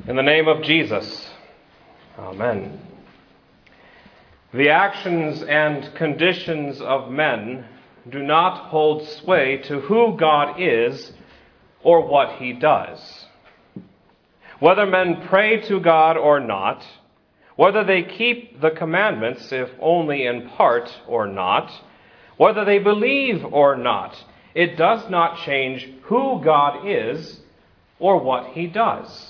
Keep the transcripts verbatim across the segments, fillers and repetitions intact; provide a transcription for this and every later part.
In the name of Jesus, amen. The actions and conditions of men do not hold sway to who God is or what he does. Whether men pray to God or not, whether they keep the commandments, if only in part or not, whether they believe or not, it does not change who God is or what he does.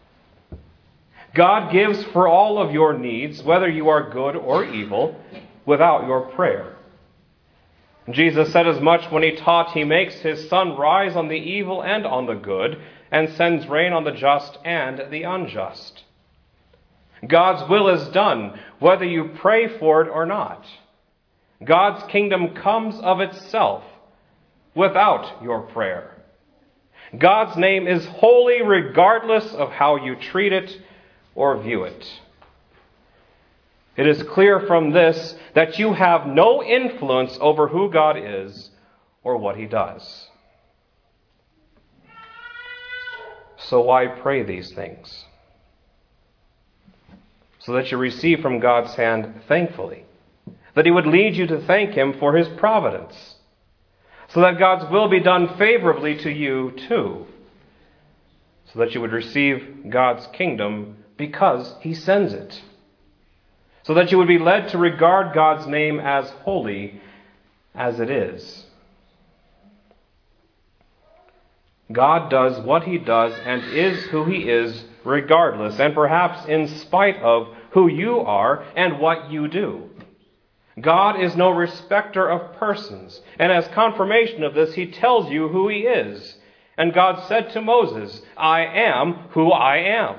God gives for all of your needs, whether you are good or evil, without your prayer. Jesus said as much when he taught, he makes his sun rise on the evil and on the good, and sends rain on the just and the unjust. God's will is done, whether you pray for it or not. God's kingdom comes of itself, without your prayer. God's name is holy regardless of how you treat it or view it. It is clear from this that you have no influence over who God is or what he does. So why pray these things? So that you receive from God's hand thankfully, that he would lead you to thank him for his providence, so that God's will be done favorably to you too, so that you would receive God's kingdom because he sends it, so that you would be led to regard God's name as holy as it is. God does what he does and is who he is regardless, and perhaps in spite of who you are and what you do. God is no respecter of persons, and as confirmation of this, he tells you who he is. And God said to Moses, I am who I am.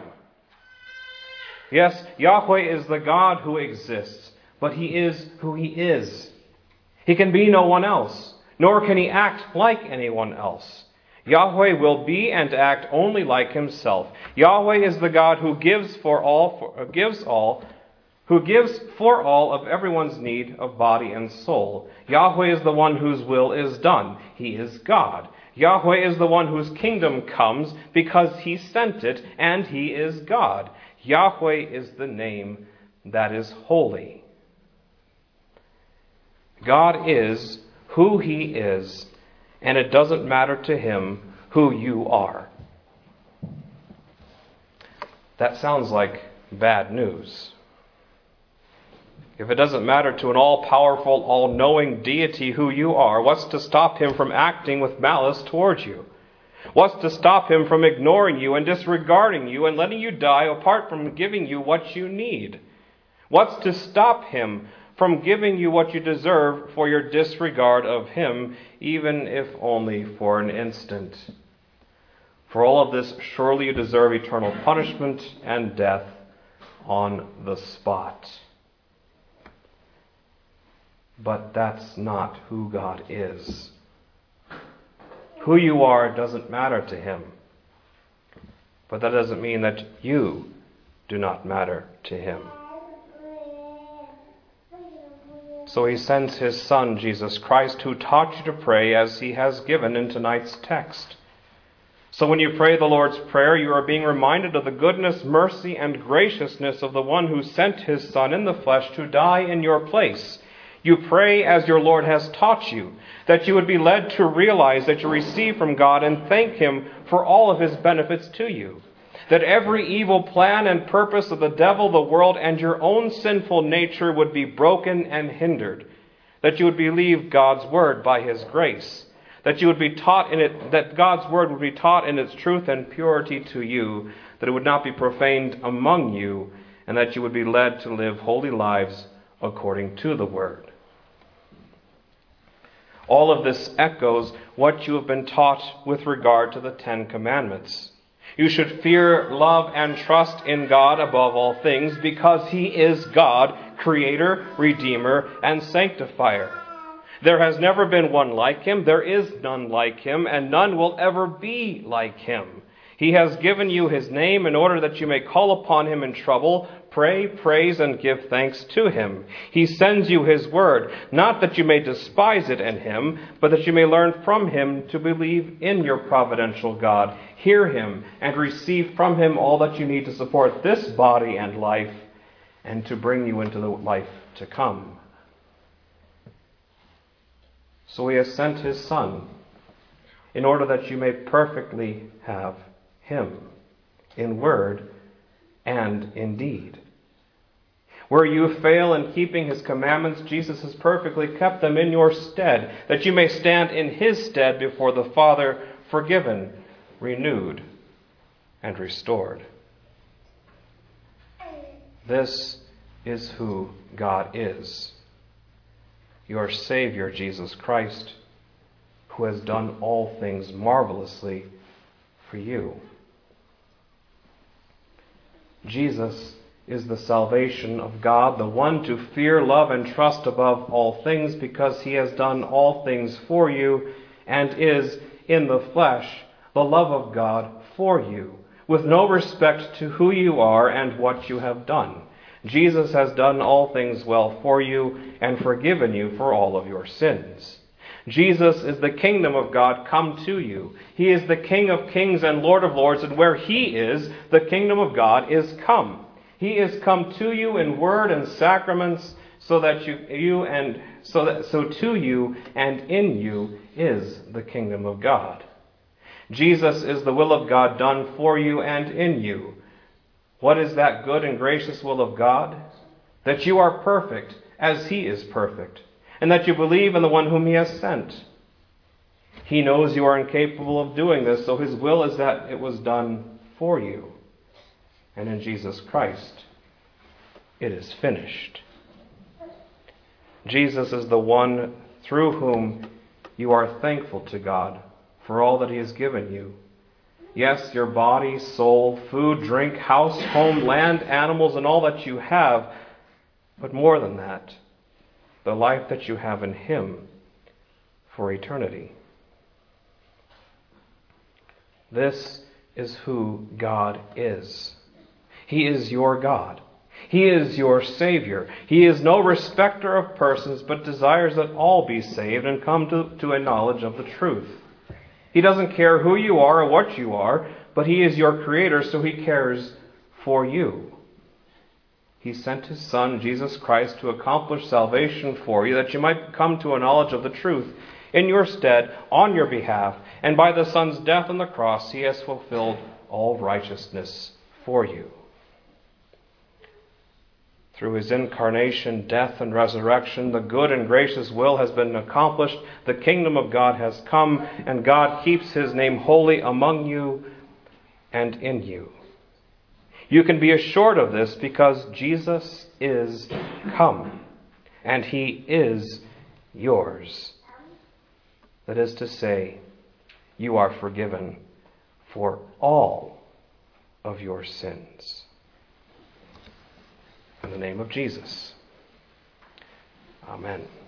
Yes, Yahweh is the God who exists, but he is who he is. He can be no one else, nor can he act like anyone else. Yahweh will be and act only like himself. Yahweh is the God who gives for all, for, gives all, who gives for all of everyone's need of body and soul. Yahweh is the one whose will is done. He is God. Yahweh is the one whose kingdom comes because he sent it, and he is God. Yahweh is the name that is holy. God is who he is, and it doesn't matter to him who you are. That sounds like bad news. If it doesn't matter to an all-powerful, all-knowing deity who you are, what's to stop him from acting with malice towards you? What's to stop him from ignoring you and disregarding you and letting you die apart from giving you what you need? What's to stop him from giving you what you deserve for your disregard of him, even if only for an instant? For all of this, surely you deserve eternal punishment and death on the spot. But that's not who God is. Who you are doesn't matter to him. But that doesn't mean that you do not matter to him. So he sends his Son, Jesus Christ, who taught you to pray as he has given in tonight's text. So when you pray the Lord's Prayer, you are being reminded of the goodness, mercy, and graciousness of the one who sent his Son in the flesh to die in your place. You pray as your Lord has taught you, that you would be led to realize that you receive from God and thank him for all of his benefits to you. That every evil plan and purpose of the devil, the world, and your own sinful nature would be broken and hindered. That you would believe God's word by his grace. That you would be taught in it, that God's word would be taught in its truth and purity to you. That it would not be profaned among you, and that you would be led to live holy lives according to the word. All of this echoes what you have been taught with regard to the Ten Commandments. You should fear, love, and trust in God above all things because he is God, creator, redeemer, and sanctifier. There has never been one like him, there is none like him, and none will ever be like him. He has given you his name in order that you may call upon him in trouble, pray, praise, and give thanks to him. He sends you his word, not that you may despise it in him, but that you may learn from him to believe in your providential God, hear him, and receive from him all that you need to support this body and life, and to bring you into the life to come. So he has sent his Son in order that you may perfectly have him in word and in deed. Where you fail in keeping his commandments, Jesus has perfectly kept them in your stead, that you may stand in his stead before the Father, forgiven, renewed, and restored. This is who God is. Your Savior, Jesus Christ, who has done all things marvelously for you. Jesus is the salvation of God, the one to fear, love, and trust above all things, because he has done all things for you and is, in the flesh, the love of God for you, with no respect to who you are and what you have done. Jesus has done all things well for you and forgiven you for all of your sins. Jesus is the kingdom of God come to you. He is the King of kings and Lord of lords, and where he is, the kingdom of God is come. He is come to you in word and sacraments, so that you, you and so that so to you and in you is the kingdom of God. Jesus is the will of God done for you and in you. What is that good and gracious will of God? That you are perfect as he is perfect, and that you believe in the one whom he has sent. He knows you are incapable of doing this, so his will is that it was done for you. And in Jesus Christ, it is finished. Jesus is the one through whom you are thankful to God for all that he has given you. Yes, your body, soul, food, drink, house, home, land, animals, and all that you have. But more than that, the life that you have in him for eternity. This is who God is. He is your God. He is your Savior. He is no respecter of persons, but desires that all be saved and come to, to a knowledge of the truth. He doesn't care who you are or what you are, but he is your Creator, so he cares for you. He sent his Son, Jesus Christ, to accomplish salvation for you, that you might come to a knowledge of the truth in your stead, on your behalf, and by the Son's death on the cross, he has fulfilled all righteousness for you. Through his incarnation, death, and resurrection, the good and gracious will has been accomplished, the kingdom of God has come, and God keeps his name holy among you and in you. You can be assured of this because Jesus is come, and he is yours. That is to say, you are forgiven for all of your sins. In the name of Jesus. Amen.